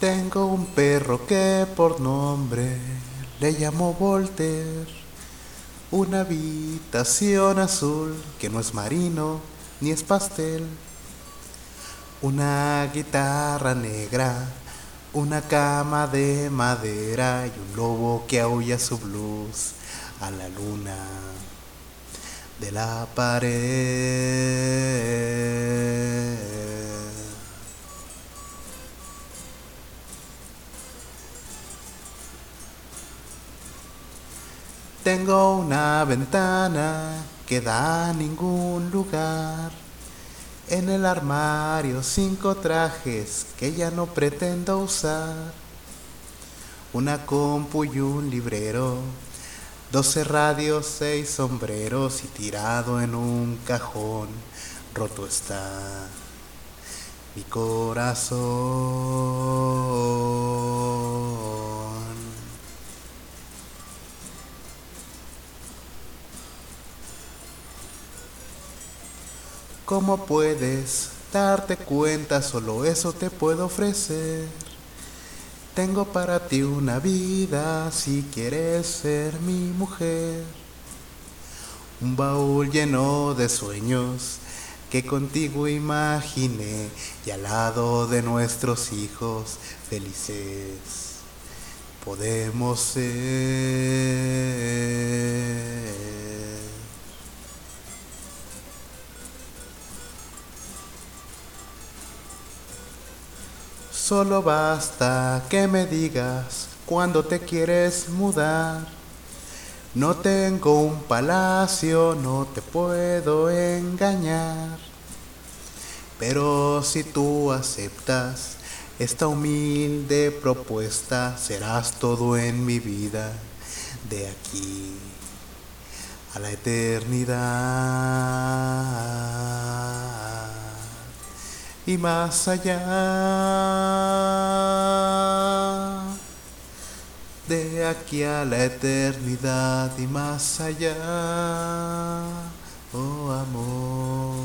Tengo un perro que por nombre le llamo Volter. Una habitación azul que no es marino ni es pastel. Una guitarra negra, una cama de madera y un lobo que aúlla su blues a la luna de la pared. Tengo una ventana que da a ningún lugar. En el armario 5 trajes que ya no pretendo usar. Una compu y un librero, 12 radios, 6 sombreros y tirado en un cajón roto está mi corazón. ¿Cómo puedes darte cuenta? Solo eso te puedo ofrecer. Tengo para ti una vida si quieres ser mi mujer. Un baúl lleno de sueños que contigo imaginé y al lado de nuestros hijos felices podemos ser. Solo basta que me digas cuándo te quieres mudar. No tengo un palacio, no te puedo engañar. Pero si tú aceptas esta humilde propuesta, serás todo en mi vida, de aquí a la eternidad y más allá. De aquí a la eternidad y más allá, oh amor.